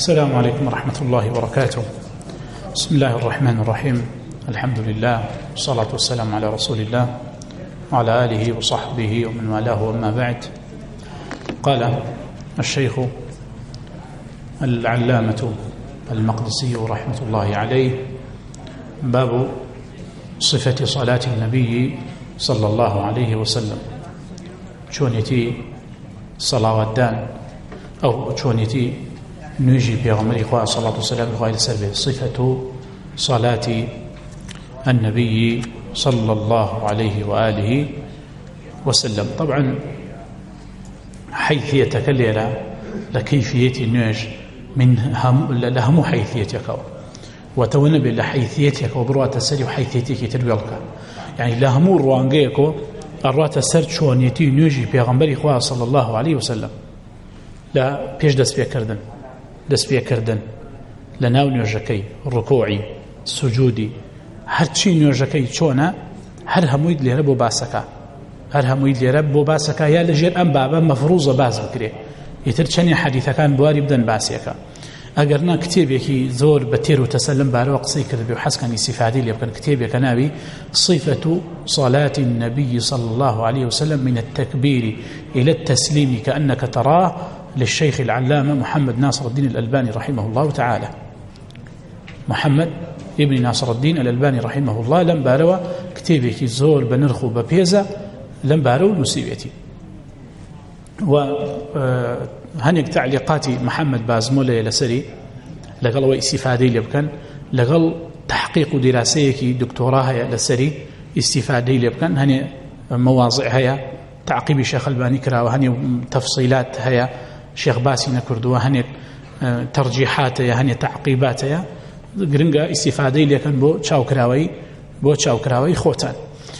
السلام عليكم ورحمة الله وبركاته. بسم الله الرحمن الرحيم. الحمد لله والصلاة والسلام على رسول الله وعلى آله وصحبه ومن والاه، وما بعد. قال الشيخ العلامة المقدسي رحمة الله عليه: باب صفة صلاة النبي صلى الله عليه وسلم. چونيتي صلاة دان أو چونيتي نجي بيغمري خواه صلى الله عليه وسلم خواه السلبي صفة صلاة النبي صلى الله عليه وآله وسلم. طبعا حيثيتك الليلة لكيفية النج من لهم حيثيتك وتونب لحيثيتك وبروات السر وحيثيتك تدويلك، يعني لهم روانجيكو الروات السر شونيتي نجي بيغمري خواه صلى الله عليه وسلم. لا بيش دەست پێکردن لە ناو نوێژەکەی، ڕکوعی، سوجودی، هەرچی نوێژەکەی چۆنە، هەر هەمووی لێرە بۆ باسەکە، هەر هەمووی لێرە بۆ باسەکە، یا لەژێر ئەم بابە مەفروزە باز بکرێ، ئیتر چەندی حەدیثەکان بواری بدەن باسیەکە. ئەگەر نا کتێبێکی زۆر بە تێر و تەسەلم بارەوە قسەی کردبێ و حەزکانی استیفادەی لێ بکەن، کتێبێکە ناوی صفة صلاة النبي صلى الله عليه وسلم من التكبير إلى التسليم كأنك تراه، للشيخ العلامة محمد ناصر الدين الألباني رحمه الله تعالى. محمد ابن ناصر الدين الألباني رحمه الله لم باروا كتابك زور بنرخو ببيزة لم باروا نسيبيتي. وهنيك تعليقاتي محمد بازمولي لسري لقل استفادي لبكن، لقل تحقيق دراسيك دكتوراه لسري استفادي لبكن، هني مواضع هيا تعقيب الشيخ الباني كرا، وهني تفصيلات هيا شيخ باسي نكردوا، هني ترجيحات، هني تعقيبات، قرنقا استفادي لكن بو تشاوكراوي خوتان.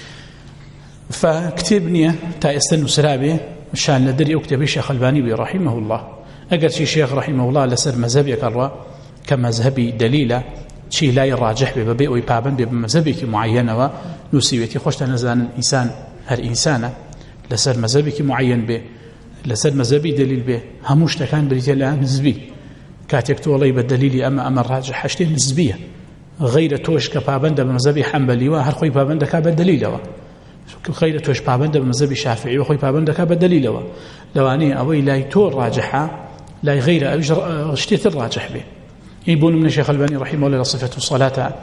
فكتبني تا استنو سرابي شان لدري اكتب الشيخ الباني رحمه الله. اگر شي شيخ رحمه الله لسر مذهبي كرا كمذهبي دليله شي لا يراجح ببي او بابن بمذهبك معينه ونسيبتي خوشت نزان انسان هر انسانه لسر مذهبك معين به، لسر مذهبي دليل به، هموش تكان بريتلا نسبي كاتك تولي بالدليل اما الراجح حشتي نسبيه، غير توش كبابند بمذهبي حنبلي وهر خوي بابند كبدليله، غير توش بابند بمذهبي شافعي وخوي بابند كبدليله، لو اني اوي لا يتور راجحه لا غير اشتيت الراجح به. يبون من الشيخ الباني رحمه الله صفه الصلاه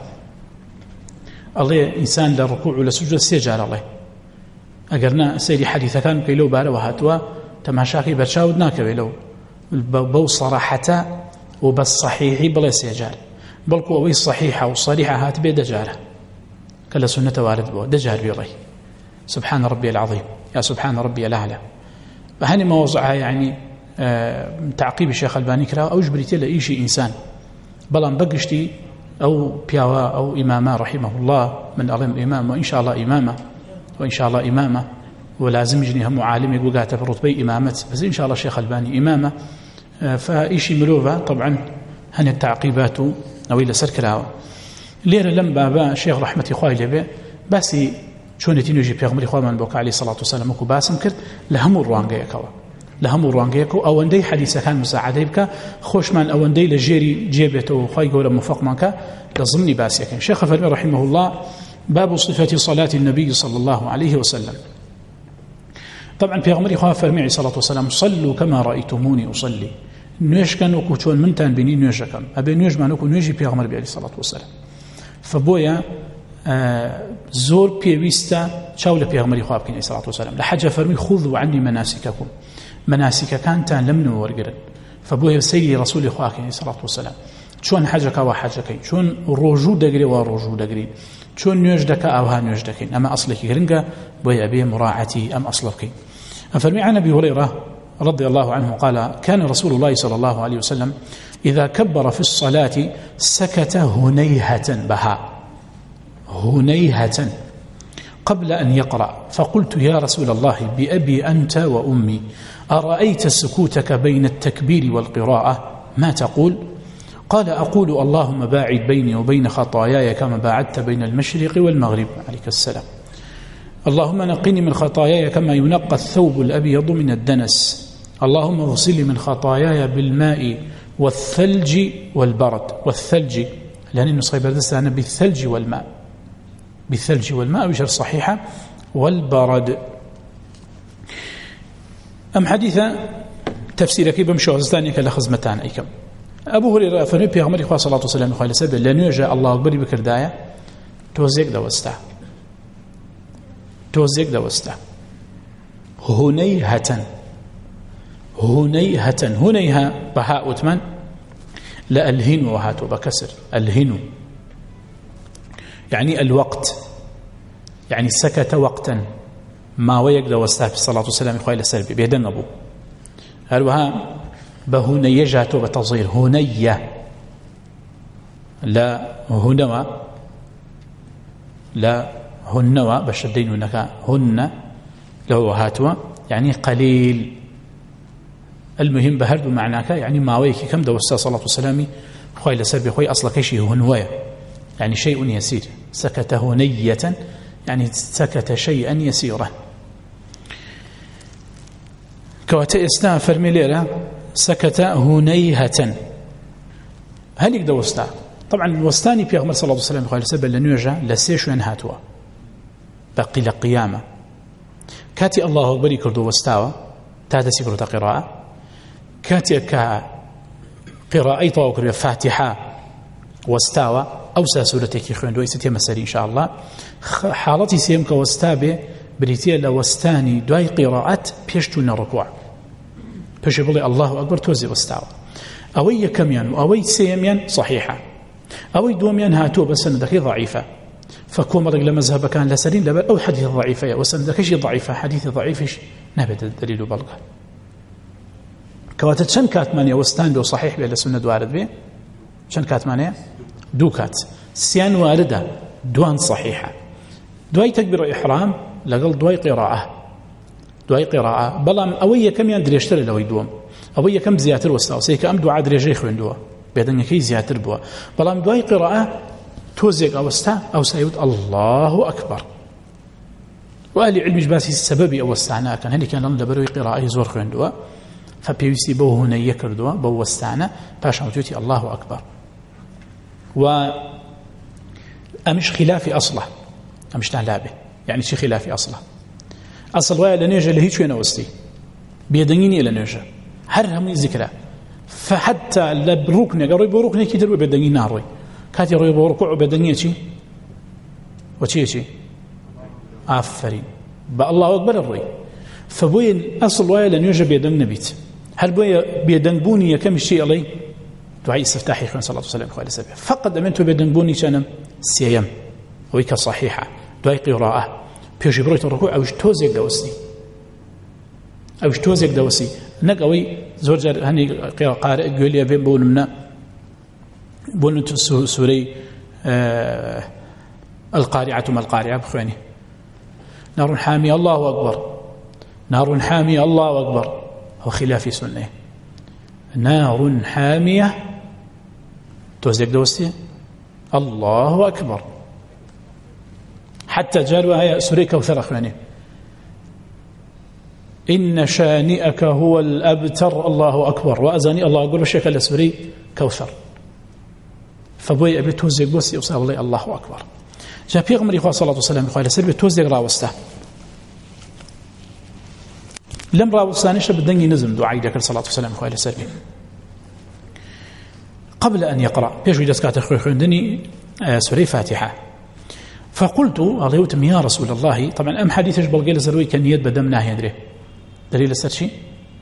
الله انسان للركوع ولا سجود سجار الله اگرنا سيري حديثه كان كيلو باره وهاتوا تماشاكي برشاود ناكبي لو بو صراحه وبالصحيح بلا سجار بلكو وي صحيحه وصريحه هات بدجاره كلا سنه وارد بو دجار بيري. سبحان ربي العظيم، يا سبحان ربي الاعلى. فهني موضوعها يعني تعقيب الشيخ الباني كرا او جبريتي لاي انسان بلان بقشتي او بياوا او امامه رحمه الله من علم امام، وان شاء الله امامه، وإن شاء الله إمامة، ولازم يجني هم عالم يقول قاعد برتبة إمامة، بس إن شاء الله الشيخ الباني إمامة. فإيشي ملوفة طبعا هن التعقيبات أو إلى سركلاوة ليرة لم بابا الشيخ رحمة إخوائي لبه بس شون تينوجي بيغمري إخوة من بوك عليه الصلاة والسلام وكو باسم كرت لهم الروانجيكوا، لهم الروانجيكوا أو أندي حديثة كان مساعدة بك خوش من أو أندي لجيري جيبته وخاي قول موفق منك لضمني باسيك. الشيخ فرمي رحمه الله: باب صفة صلاة النبي صلى الله عليه وسلم. طبعا في غمري خواه فرمي عليه الصلاة والسلام: صلوا كما رأيتموني أصلي. نوش كانوا كوتون منتان بني نوش كان أبي نوش ما نكون نوشي في غمري عليه الصلاة والسلام. فبويا زور بيويستا شاول في غمري خواه عليه الصلاة والسلام لحاجة فرمي: خذوا عني مناسككم. مناسك كانتان لم نورقرن. فبويا سيدي رسول خواه عليه الصلاة والسلام شون حاجة كوا حاجة كي، شون روجو دقري وروجو دقري، شون نيوش دكا أو ها نيوش دكين، أما أصلك غرنقة بوي أبي مراعتي أم أصلك. فالمي عن أبي هريرة رضي الله عنه قال: كان رسول الله صلى الله عليه وسلم إذا كبر في الصلاة سكت هنيهة بها، هنيهة قبل أن يقرأ، فقلت: يا رسول الله بأبي أنت وأمي أرأيت سكوتك بين التكبير والقراءة ما تقول؟ قال: أقول اللهم باعد بيني وبين خطاياي كما باعدت بين المشرق والمغرب عليك السلام. اللهم نقني من خطاياي كما ينقى الثوب الأبيض من الدنس. اللهم اغسلني من خطاياي بالماء والثلج والبرد. والثلج لأن النسخة بردستان بالثلج والماء، بالثلج والماء بشر صحيحة. والبرد. أم حديثة تفسيرك بمشوهزتاني كالخزمتان أيكم. أبو هريرة فرمي بيغمري خواه صلى الله عليه وسلم خواه لسبب لأنه يجاء الله أكبر بكرداية توزيك دوستا، توزيك دوستا هنيهة. هنيهة هنيها بهاء وثمان لا الهن وهاتوا بكسر الهن يعني الوقت، يعني سكت وقتا ما ويقدر وستا في الصلاة والسلام خواه لسبب بيدن أبو هلوها بهنية جاتوا بتصغير هنية لا هنوى لا هنوى بشدين هناك هن لو هاتوا يعني قليل. المهم بهرد معناك يعني ما ويكي كم دوستا صلاة والسلام خوي لسبب خوي أصلا كشي هنوية يعني شيء يسير. سكت هنية يعني سكت شيئا يسيرا. كواتا إسلام فرمي ليرة سكت هنيهة. هل يقدر وستا؟ طبعا الوستاني بيغمر صلى الله عليه وسلم خوي لسبب لنيوجا لسيش ينهاتوا بقي لقيامة كاتي الله أكبر يكردو وستاوى تاتا سيكرو قراءة كاتي كقراءة طوكر فاتحة وستاوى أوسى سورتك يخوين دوي ستي مسالي إن شاء الله. حالتي سيمك وستابي بريتيا لوستاني دوي قراءات بيشتون ركوع بيش بلي الله أكبر توزي وستاوى أوي كميان وأوي سيميان صحيحة أوي دوميان هاتو بس سندكي ضعيفة فكون مرق لمذهب كان لسرين لبل أو حديث ضعيفة وسندكي ضعيفة حديث ضعيفش نبت الدليل بلغة كواتت شن كاتمانية وستان دو صحيح بي لسنة دوارد بي شن كاتمانية دو كات سيان واردة دوان صحيحة دواي تكبير إحرام لقل دواي قراءة بلام أوي كم يندريشتر لو يدوم أوي كم زياتر وستاو سيكا أم دعا دريجي خوين دوا بيدن يكي زياتر بوا بلام دواي قراءة توزيق أوستا أو سيود الله أكبر. وأهل علم جباسي السبب أوستانا كان هني كان لبروي قراءة زور خوين دوا فبيوسي بو هنا يكردوا بو وستانا باش موجودي الله أكبر. وأمش خلافي أصله أمش تعلابه يعني شي خلافي أصله أصل ويا لنيجا اللي هيك وين وستي بيدنيني إلى نيجا هرهم ذكرى فحتى لبروكنا قريب بروكنا كتير بيدنيني ناروي كاتي روي بركوع بيدنيني شيء وشيء آفرين بقى الله أكبر الروي فبوين أصل ويا لنيجا بيدن نبيت هل بويا بيدن بوني كم شيء علي دعاء استفتاحي خير صلى الله عليه وسلم فقد أمنت بيدن بوني شنم سيام ويك صحيحة دعاء قراءة بيجي برويت الركوع أوش توزيق دوسي نقوي زوجر هني قارئ يقول لي بين بولمنا بولنت سوري القارعة ما القارعة بخواني نار حامية الله أكبر نار حامية الله أكبر هو خلاف سنة نار حامية توزيق دوسي الله أكبر حتى جالوا هي سوري كوثر أخواني إن شانئك هو الأبتر الله أكبر وأزاني الله أقول بشكل سوري كوثر فبوي أبي توزيق بوسي وصال الله الله أكبر جاء بيغمر إخوة صلى الله عليه وسلم إخوة لسر بتوزيق راوسته لم راوستانيش بدني نزم دعاء ذكر صلى الله عليه وسلم إخوة لسر قبل أن يقرأ بيجوا جسكات أخوي عندني سوري فاتحة فقلت أغيوتم يا رسول الله طبعا أم حديث جبل قيل زروي كان يد بدمناه يدري دليل السرشي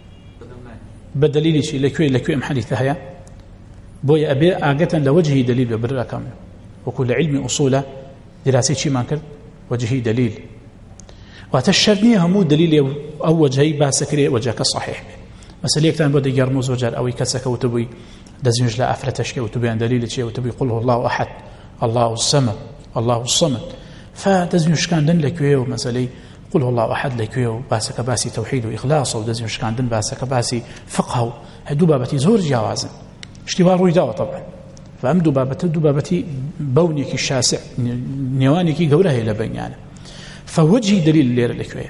بدليل شيء لكوي أم حديث هيا بوي أبي أجتا لوجهي دليل ببرر كامل وكل علم أصوله دراسة شيء ما كان وجهي دليل وتشرني همو دليل أو وجهي باسكري وجهك الصحيح مثلا يكتن بدي يرمز وجه أو يكسك وتبي دزنج لا أفرتشك وتبي عن دليل شيء وتبي قله الله أحد الله الصمد الله الصمد فدزنج كان دن لكوي ومثلا قله الله أحد لكوي باسك باسي توحيد وإخلاص ودزنج كان دن باسك باسي فقه هدو بابتي زور جوازا اشتباه رويداوة طبعا فأم دبابتي بونيك الشاسع نيوانيك قوله إلى بينيانا فوجهي دليل الليرة لكوية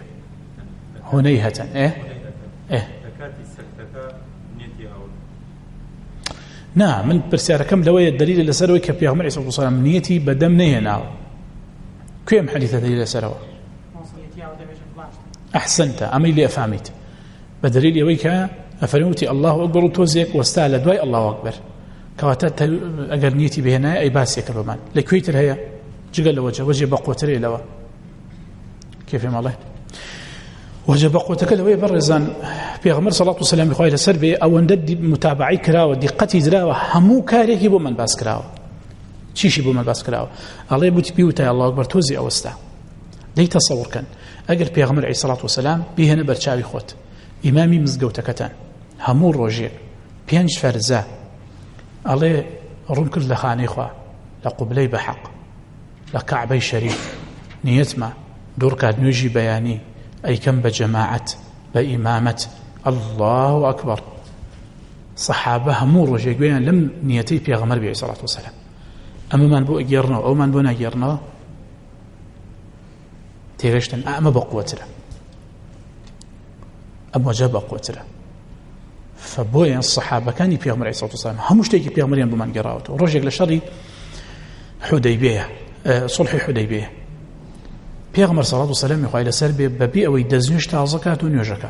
هنيهة نا من برسياركم لوي الدليل لسروي كبيغمر عليه الصلاة والسلام نيتي بدم نينا كيف حديث دليل لسروي أحسنت أمي لي أفهمت بدليل يويك أفرموتي الله أكبر توزيك واستعلى دواي الله أكبر كواتات أجر نيتي بهنا أي باسي كرمان لكويت هي جقل وجه بقوة لي لوا كيف يا الله وجه بقوة لوا برزان بيغمر صلاة والسلام بخير السربي أو ندي متابعي كراوة دقتي زراوة همو كاريك يبو من باس كراوة شيش يبو من باس كراوة الله يبوتي بيوتا الله أكبر توزي أو استا لي تصور كان أجر بيغمر عليه الصلاة والسلام بيهنا برشاوي خوت إمامي مزقوتكتان همو روجير بينج فرزا الله رمكر لخاني خوا لقبلي بحق لكعبي شريف نيتما دور كاد نيجي بياني أي كم بجماعة بإمامة الله أكبر صحابة همو روجير بيان لم نيتي بيغمر عليه الصلاة والسلام أما من بو أجيرنا أو من بو نجيرنا تيرشتن أما بقوتنا أما جاب قوتره فبوين الصحابة كان يبيغمر عليه الصلاة والسلام هموش تيجي بيغمر بمن قراءته ورجع لشري حديبية صلح حديبية بيغمر صلاة والسلام يقول إلى سربي ببيئة ويدزنش تعزكات ونيوجكا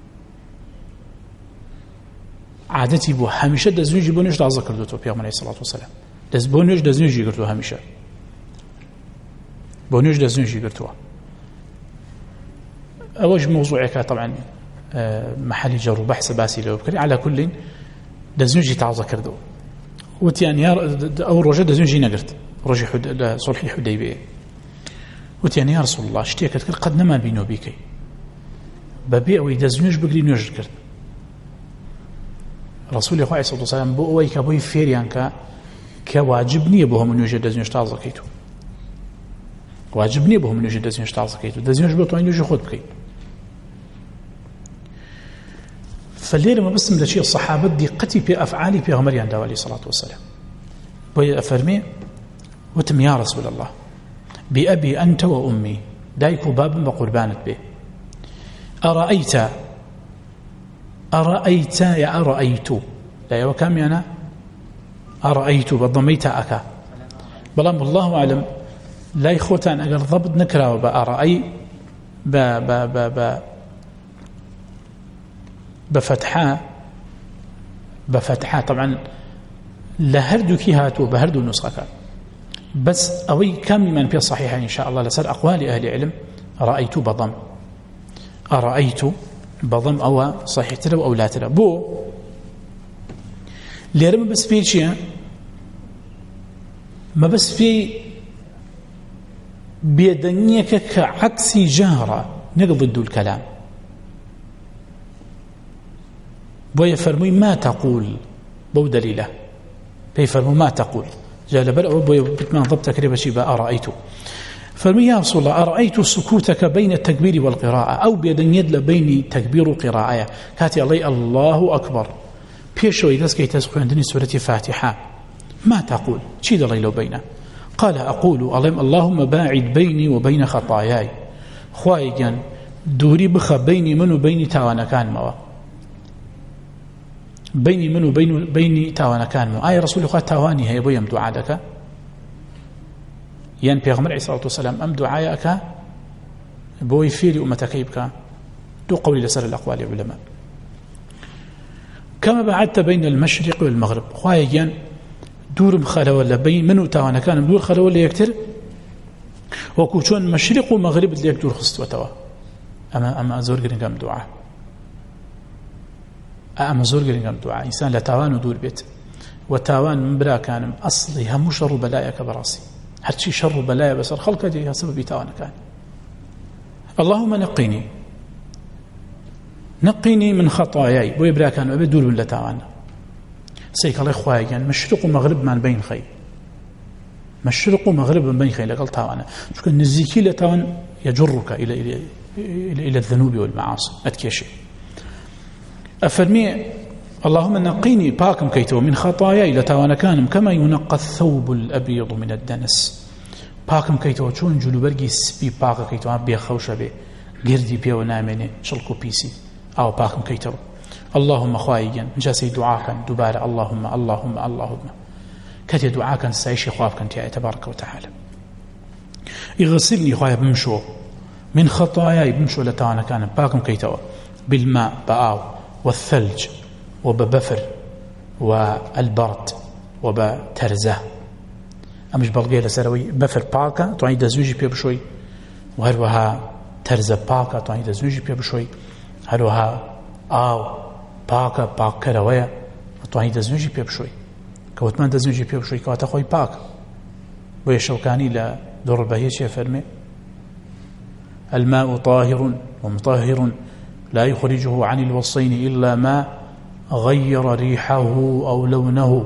عادتي بو هميشة دزنش بونيش تعزكر دوتو بيغمر عليه الصلاة والسلام بونيش دزنش يقرتو هميشة بونيش دزنش يقرتو أوج موضوعك طبعا محل جر وبحث باسي لو بكري على كل دزنجي تعظ كردو وتيان أو رجع دزنجي نقرت رجع صلح الحديبية وتيان يا رسول الله اشتيكت كر قد نما بينو بيكي ببيع ويدزنج بقري نيوجر كرد رسول الله عليه الصلاة والسلام بو ويك بوي فيريان كواجبني بهم نيوجر دزنج تعظ كيتو واجبني بهم نيوجر دزنج تعظ كيتو دزنج بطوين نيوجر خود بكي فالليلة ما بسم لشيء الصحابة دقتي في أفعالي في غمريان داوى عليه الصلاة والسلام وهي أفرمي وتم يا رسول الله بأبي أنت وأمي دايك باب وقربانت به أرأيت يا أرأيت لا يوكام أنا أرأيت بضميت أكا بلام الله أعلم لا يخوتان أقل ضبط نكرا وبأرأي بفتحة طبعا لهردو كي هاتو بهردو النسخة بس أوي كامل من في الصحيحة إن شاء الله لسر أقوال أهل العلم رأيت بضم أرأيت بضم أو صحيح تلو أو لا تلو بو ليرم بس في شيء ما بس في بيدنيك كعكس جهرة نقضد الكلام بوي فرمي ما تقول بو دليله بيفرموا ما تقول جال بل بوي بتمان ضبط تقريبا شيء أرأيت فرمي يا رسول الله أرأيت سكوتك بين التكبير والقراءة أو بيدن يدل بين تكبير وقراءة كاتي الله أكبر بيشو إذا سكي تسخو عندني سورة فاتحة ما تقول شي دلي لو بينه قال أقول اللهم باعد بيني وبين خطاياي خوايجا دوري بخ بيني من وبين تاوانا كان موا بيني من وبين تاوانا كان موا آية رسول الله تاواني هي بويم دعادك ين بيغمر عليه الصلاة والسلام أم دعايك بوي فيري أمتك يبكى دو قولي لسر الأقوال العلماء كما بعدت بين المشرق والمغرب خوايجا دور بخلا ولا بين منو تاوانا كان دور خلا ولا يكتر وكوشون مشرق ومغرب اللي يكتور خصت وتوا أما زور قرنقام دعاء أما زور قرنقام دعاء إنسان لا تاوان ودور بيت وتاوان من بلا كان أصلي هم شر بلايك براسي هرشي شر بلايا بس الخلق دي سبب تاوانا كان اللهم نقيني من خطاياي ويبرا كان وبدور ولا تاوانا سيك الله إخوائي يعني مشرق ومغرب من بين خير مشرق ومغرب من بين خير لقل تاوانا شكو النزيكي لتاوان يجرك إلى الذنوب والمعاصي أتكيشي أفرمي اللهم نقيني باكم كيتو من خطاياي لتاوانا كانم كما ينقى الثوب الأبيض من الدنس باكم كيتو شون جلو برقي سبي باك كيتو بي خوشة بي قردي بي ونامني شلقو بيسي أو باكم كيتو اللهم خوايا جاسي دعاء دبار اللهم اللهم اللهم كتي دعاء سايشي خواب كنت يا تبارك وتعالى يغسلني خوايا بمشو من خطاياي بمشو لتانا كان باكم كيتوا بالماء بآو والثلج وببفر والبرد وبترزه أمش بلغي لسروي بفر باكا تواني دزوجي بيه بشوي وهروها ترزه باكا تواني دزوجي بيه بشوي هروها آو باكا باكا رويا تواني دزوجي بيه بشوي كوتمان دزوجي بيه بشوي كواتا خوي باكا ويشوكاني لدور البهية شيء فرمي الماء طاهر ومطهر لا يخرجه عن الوصين إلا ما غير ريحه أو لونه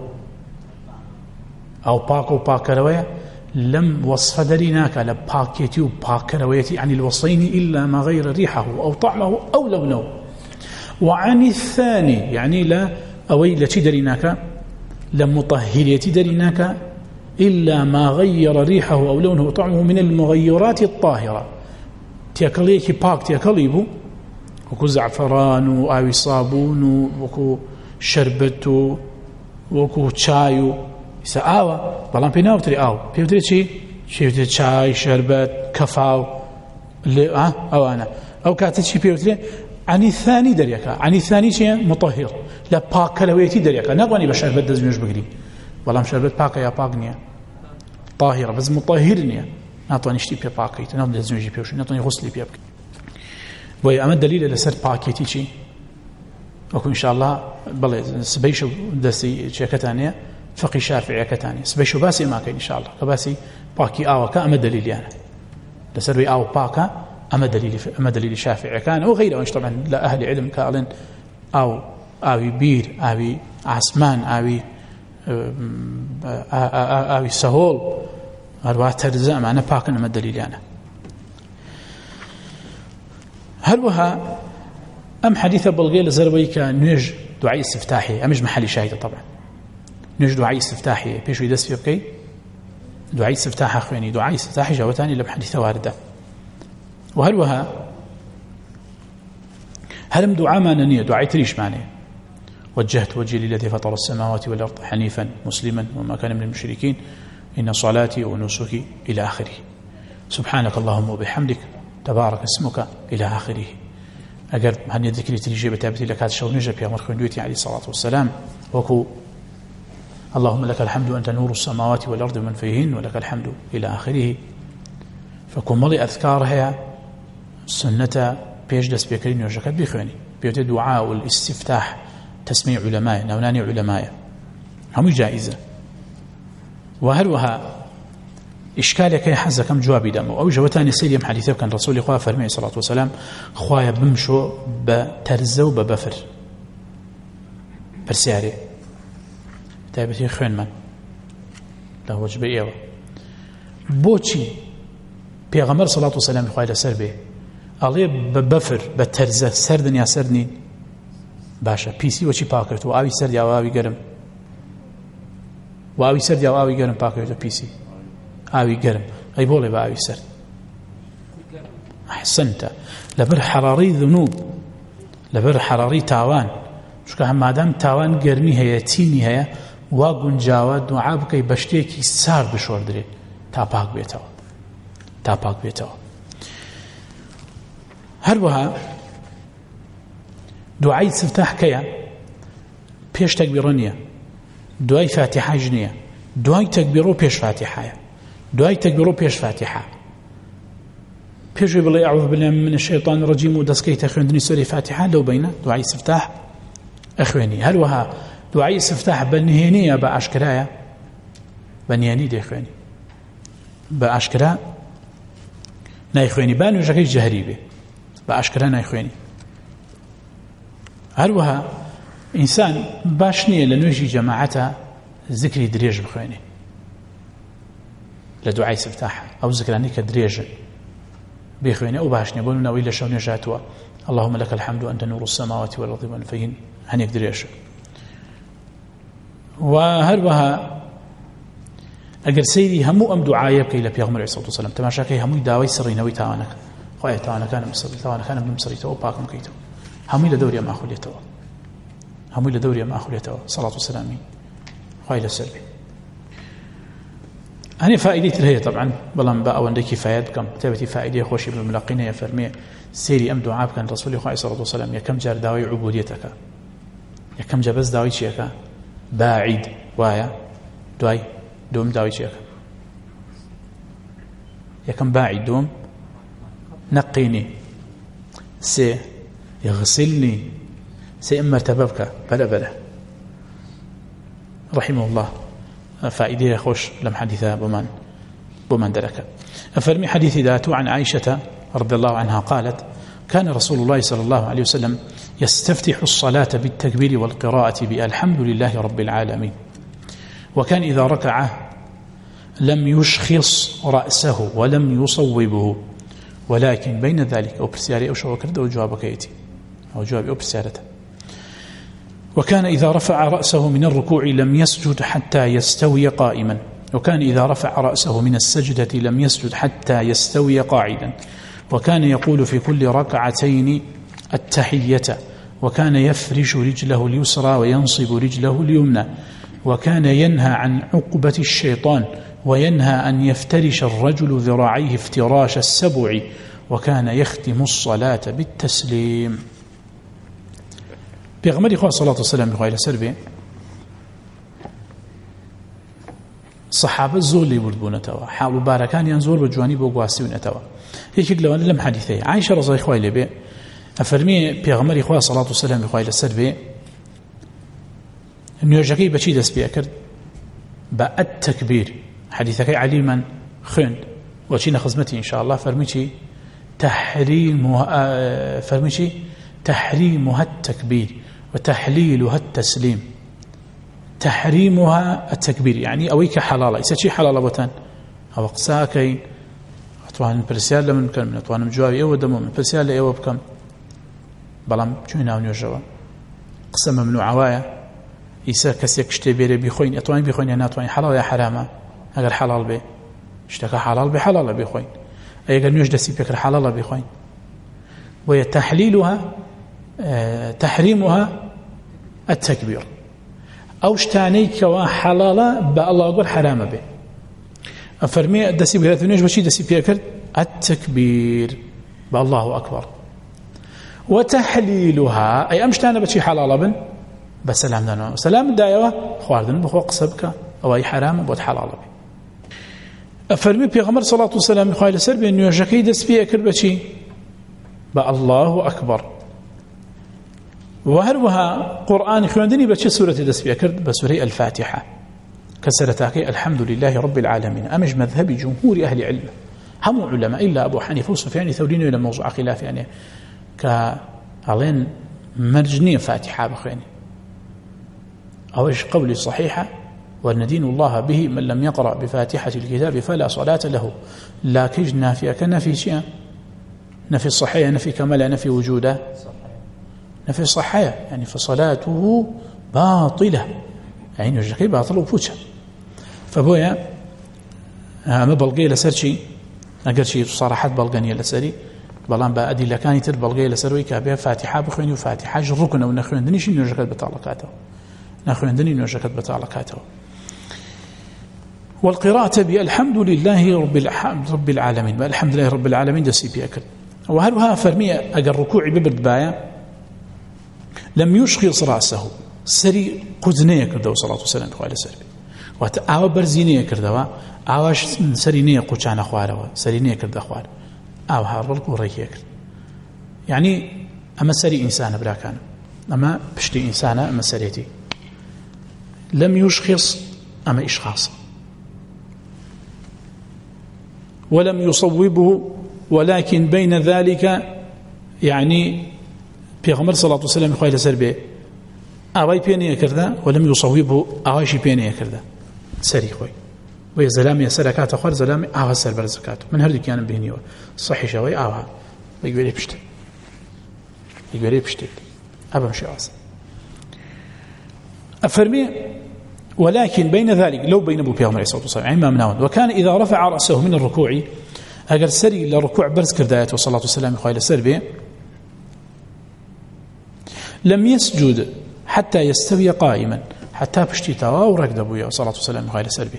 أو باكو باكروية لم وصف دريناك لباكيتي وباكرويتي عن الوصين إلا ما غير ريحه أو طعمه أو لونه وعن الثاني يعني لا أوي لتي دريناك لمطهريتي دريناك إلا ما غير ريحه أو لونه وطعمه من المغيرات الطاهرة تيكليكي باك تيكليبو وكو زعفران وآوي صابون وكو شربت وكو تشايو سآوة بلان بيناوتري آو بيوتري چي بيوتري تشاي شربت كفاو أو أنا أو كاتي چي بيوتري عن الثاني دريكا عن الثاني شيء مطهر لا باك لويتي دريكا نقواني بشربت دزميوش بقري بلان شربت باكا يا باقنيا طاهرة بس مطهرنيا ناتواني شتي بي باكيت ناتواني دزميوشي بيوش ناتواني غسلي بيبك وهي أما الدليل لسر باكيتي شي وكو إن شاء الله بلي سبيشو دسي شيكتانية فقي شافعي كتانية سبيشو باسي ما كاين إن شاء الله كباسي باكي آوكا أما دليل يعني لسر بي آو باكا أما دليل شافعي كان وغيره وإنش طبعا لا أهل علم كالن أو آوي بير آوي عسمان آوي سهول هروا ترزا معنا باكن أما دليل يعني هروها أم حديث بلغي لزربيك نيج دعاء استفتاحي أمش محلي شاهدة طبعا نيج دعاء استفتاحي بيشو يدس في بكي دعاء استفتاح أخواني دعاء استفتاحي جاوتاني لم حديث واردة وهروها هلم دعاء ما نية دعاء تريش معنى وجهت وجهي للذي فطر السماوات والأرض حنيفا مسلما وما كان من المشركين إن صلاتي ونسكي إلى آخره سبحانك اللهم وبحمدك تبارك اسمك إلى آخره أجر هني ذكري تريجي بتابتي لك هذا الشو نجا بيامر خندوتي عليه الصلاة والسلام وكو اللهم لك الحمد أنت نور السماوات والأرض ومن فيهن ولك الحمد إلى آخره فكم مضي أذكارها سنة بيش دس بيكرين وجكت بيخواني بيوتي دعاء والاستفتاح تسميع علماء نوناني علماء هم جائزة وهروها إشكالك يا حزة كم جوابي دمو أو جواتاني سيريم حديثة كان رسول الله فرمي صلى الله عليه وسلم خوايا بمشو بترزو ببفر برسياري تابتي خوين من له وجبه إيوه بوشي پیغمبر صلى الله عليه وسلم خوايا لسر به عليه ببفر بترزة سردن يا سردني باشا بيسي وشي باكرت وآوي سرد يا وآوي قرم وآوي سرد يا وآوي قرم باكرت بيسي آوي قرم أي بولي بآوي سرد أحسنت لبر حراري ذنوب لبر حراري تاوان شو كهم مادام تاوان قرمي هي تيني هي واقن جاواد وعابكي بشتيكي سار بشور دري تاباك بيتوا هروها دعاء استفتاح كيا بيش تكبيرانية دعاء فاتحة جنية دعاء تكبيرو بيش فاتحة دعاء تكبيرو بيش فاتحة بيش بالله أعوذ بالله من الشيطان الرجيم ودسكي تخوندني سورة فاتحة لو بينا دعاء استفتاح أخواني هروها دعاء استفتاح بنهينية بأشكرايا بنياني دي أخواني بأشكرا نايخواني بانو جاكي جهري بي بأشكرا نايخواني هروها إنسان باشنية لنوجي جماعتها ذكري دريج بخواني لدعاء استفتاح أو ذكراني كدريج بخواني أو باشنية بولو ناوي لشوني جاتوا اللهم لك الحمد أنت نور السماوات والأرض ومن فيهن هنيك دريج وهروها اگر سيدي همو ام دعايه بكي لبيغمر عليه الصلاه والسلام تماشاكي همو داوي سرينوي تاوانك خويا تاوانا كان مصري تاوانا كان بمصري تو باكم كيتو همو لدوري ما خليتو هموي لدوري ما أخليته صلاة والسلام خير السلبي هني فائدة هي طبعا بلان بقى وندي كفاية بكم تبتي فائدة خوشي بالملاقين يا فرمي سيري أم دعاء كان رسول الله صلى الله عليه وسلم يا كم جار داوي عبوديتك يا كم جبز داوي شيكا باعد وايا دواي دوم داوي شيكا يا كم باعد دوم نقيني سي يغسلني سي إما ارتببك بلا رحمه الله فائدة خوش لم حديثة بمن درك أفرمي حديث ذاته عن عائشة رضي الله عنها قالت كان رسول الله صلى الله عليه وسلم يستفتح الصلاة بالتكبير والقراءة بالحمد لله رب العالمين وكان إذا ركع لم يشخص رأسه ولم يصوبه ولكن بين ذلك أو برسياري أو شوكرد أو جوابك يأتي أو جوابي أو برسيارته وكان إذا رفع رأسه من الركوع لم يسجد حتى يستوي قائما وكان إذا رفع رأسه من السجدة لم يسجد حتى يستوي قاعدا وكان يقول في كل ركعتين التحية وكان يفرش رجله اليسرى وينصب رجله اليمنى وكان ينهى عن عقبة الشيطان وينهى أن يفترش الرجل ذراعيه افتراش السبع وكان يختم الصلاة بالتسليم بيغمر إخوة صلاة والسلام بخير سربي صحابة الزور اللي يبردون توا حاولوا باركان ينزور بجواني بوقواسيون توا هيك لو أنا لم حديثي عائشة رضي إخوة اللي بي أفرمي بيغمر إخوة صلاة والسلام بخير سربي إنه يرجعي بشي دس بيأكد التكبير حديثك عليما خند وشينا خزمتي إن شاء الله فرميشي تحريمها التكبير وتحليلها التسليم تحريمها التكبير يعني أويك حلالة إذا شيء حلالة بتان أو قساكين أتوان برسيال لمن كم من أتوان مجوابي أو دمو من برسيال لأيوة بكم بلام جوينا ونرجوا قسم ممنوع عوايا إذا كسيك اشتبيري بيخوين أتوان بيخوين يعني أتوان حلال يا حرامة أجر حلال بي اشتكى حلال بحلال بيخوين أجر نيوجد سيبكر حلال بيخوين ويتحليلها تحريمها التكبير أو شتانيك وحلالة بالله أقول حرام به أفرمي دسي بهذا النيوج بشي دسي بيكر التكبير بالله أكبر وتحليلها أي أمشتانا بشي حلالة بن بسلام دانا سلام دايوة خواردن بخوا قصبك أو أي حرام بود حلالة به أفرمي بيغمر صلاة والسلام خايل سربي أنه يجاكي دس بيكر بشي الله أكبر وهروها قرآن خوندني بشي سورة دس بيكر بسورة الفاتحة كسرتاكي الحمد لله رب العالمين أمج مذهب جمهور أهل علم هم علماء إلا أبو حنيفة وسفيان ثورين إلى موضوع خلاف يعني كعلين مرجنين فاتحة بخيني أوش قولي صحيحة وندين الله به من لم يقرأ بفاتحة الكتاب فلا صلاة له لا كج نافية كنفي شيء نفي الصحية نفي كمال نفي وجوده نفي الصحية يعني فصلاته باطلة يعني يجري باطل وفوتها فبويا ما بلغي لسرشي أقل شيء صراحة بلغانية لسري بلان بأدي لكاني تر بلغي لسروي كابيها فاتحة بخويني وفاتحة جركنا ونخوين دنيش نرجكت بطالقاته نخوين دني نرجكت بطالقاته والقراءة بالحمد لله رب العالمين الحمد لله رب العالمين دسي بيأكل وهلها فرمية أقل ركوعي ببرد بايا لم يشخص رأسه سري قدنية كردوا صلاة والسلام عليه سربي وآوا برزينية كردوا آواش سرينية قوشان أخواروا سرينية كرد أخوار آوا هاربلك وريكي كرد يعني أما سري إنسان براكان أما بشتي إنسان أما سريتي لم يشخص أما إشخاص ولم يصوبه ولكن بين ذلك يعني پیغمبر صلى الله عليه وسلم خوایل سر به اوای پینه کرده ولم يصوبه اوایشی پینه کرده سری خوی و زلامی سرکات اخر زلامی اوه سر بر زکات من هر دکان بینیو صحیح شوی اوه بگویی پشت ابا مش واس افرمي ولكن بين ذلك لو بين ابو پیغمبر صلى الله عليه وسلم امام وكان اذا رفع راسه من الركوع اگر سری لركوع برز كردايت والصلاه والسلام خوایل سر به لم يسجد حتى يستوي قائما حتى بشتي تواو ركض بويا صلاة والسلام غير سلبي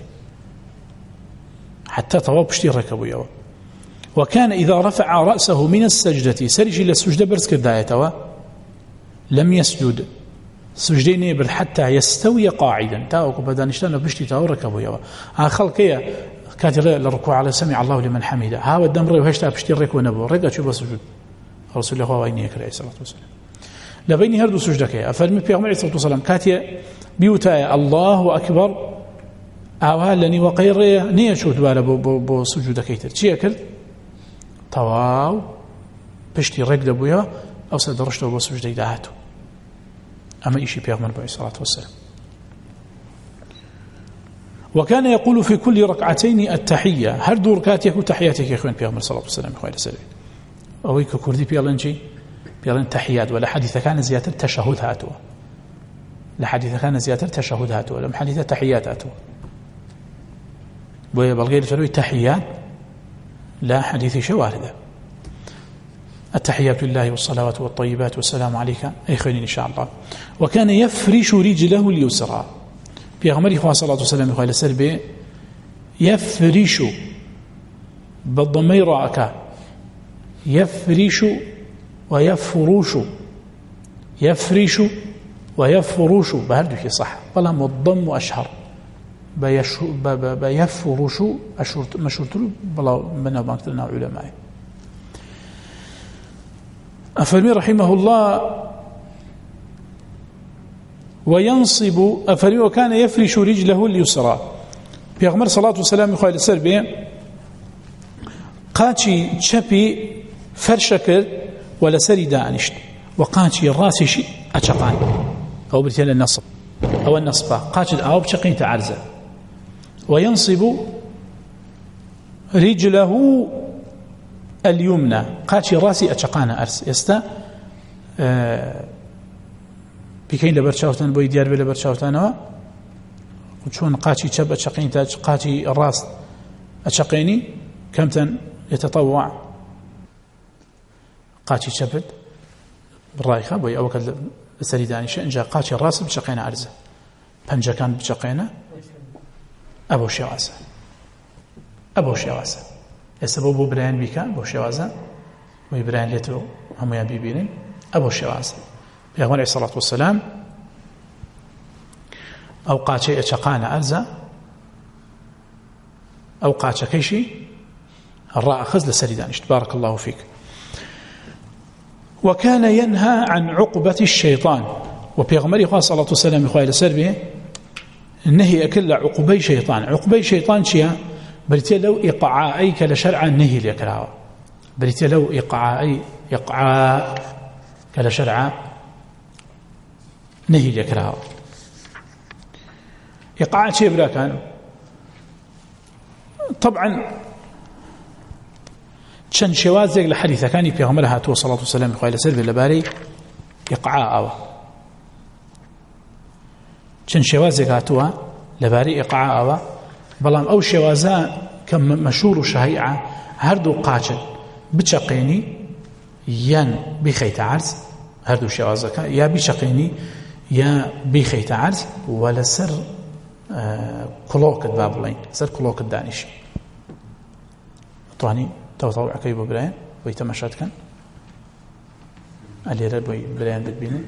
حتى تواو بشتي ركبويا. وكان إذا رفع رأسه من السجدة سرج إلى السجدة برز كرداية لم يسجد سجدين يبر حتى يستوي قاعدا تاوكو بدانشتان بشتي تاو ركبويا خلقية كاتر للركوع على سمع الله لمن حمده ها والدمر وهشتا بشتي ركو نبو ركع شو بسجود رسول الله وإني يكره صلى الله عليه وسلم لبيني هردو سجدك أفرمي في عمر صلى الله عليه وسلم كاتيا بيوتا الله أكبر أوالني وقير نيشوت بالا بو سجودك كيتر شي أكل تواو بشتي ركض بويا أو سدرشته بو سجدي دعاته أما إشي في عمر عليه الصلاة والسلام. وكان يقول في كل ركعتين التحية هردو ركعتك تحياتك يا أخوان في عمر صلى الله عليه وسلم خويا سلبي أويك كردي بيالنجي بيالن تحيات ولا حديث كان زيادة تشهد هاتوا لا حديث كان زيادة تشهد هاتوا ولا حديث تحيات هاتوا ويبالغير فروي تحيات لا حديث شواردة التحيات لله والصلوات والطيبات والسلام عليك أي خير إن شاء الله. وكان يفرش رجله اليسرى في غمره صلى الله عليه وسلم خويا سلبي يفرش بالضمير راءك يفرش ويفرش يفرش ويفرش بهردك صح والله والضم أشهر بيفرش مشهورت بلا من بانكتنا علماء. أفرمي رحمه الله وينصب أفرمي وكان يفرش رجله اليسرى في غمر صلاة والسلام خويا السربي قاتشي تشبي فرشكر ولا سري دانشت وقاتشي راسي أتشقان أو برتيل النصب أو النصبة قاتل أو بشقين تعرزة وينصب رجله اليمنى قاتشي راسي أتشقان أرس يستا بكين لبرشاوتان بوي ديار بلا برشاوتان وشون قاتشي تشب أتشقين تاج قاتشي الراس أتشقيني كمتن يتطوع قاتشي تشبت بالرايخة بوي أوكل سريداني شيء جاء قاتشي الراس بشقينا عرزة بنجا كان بشقينا أبو شوازة أبو شوازة السبب بريان بيكا أبو شوازة ويبريان ليتو هم يبيبين أبو شوازة بيغمر عليه الصلاة والسلام أو قاتشي أشقانا عرزة أو قاتشي كيشي الراء خزل سريداني بارك الله فيك. وكان ينهى عن عقبة الشيطان وبيغمر صلى الله عليه وسلم إخوائي لسربه النهي أكل عقبي شيطان عقبي شيطان شيئا بريتي لو إقعاءي كلا شرعا النهي ليكرهه بريتي لو إقعاء كلا شرعا نهي ليكرهه إقعاء شيء بلا كان طبعا شن شوازق لحديث كان في غمرها تو صلى الله عليه وسلم قال سر بالباري إقعاء أو شن شوازق تو لباري إقعاء أو بلام أو شوازا كم مشهور شهيعة هردو قاتل بتشقيني ين بخيت عرس هردو شوازك يا بشقيني يا بخيت عرس ولا سر كلوك البابلين سر كلوك الدانش طاني توطوع كيبو برين ويتمشات كان اللي ربي برين بالبين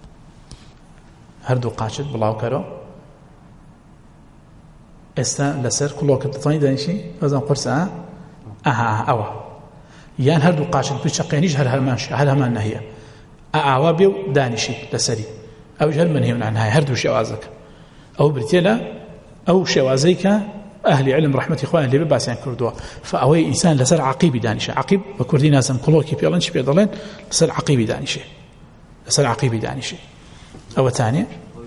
هردو قاتل بلاو كرو استا لسر كلوك الطاني دانشي فازم قرصا أوا يان هردو قاتل بشقينيش هرمان نهي أعوابيو دانشي لسري أو جهل من هي من عنها هردو شوازك أو برتيلا أو شوازيك أهل علم رحمة إخوان اللي بباسين كردوا فأوي إنسان لسر عقيب دانشة عقيب وكردين ناسم كلوكي بيالنش بيضلين لسر عقيب دانشة لسر عقيب دانشة أو تاني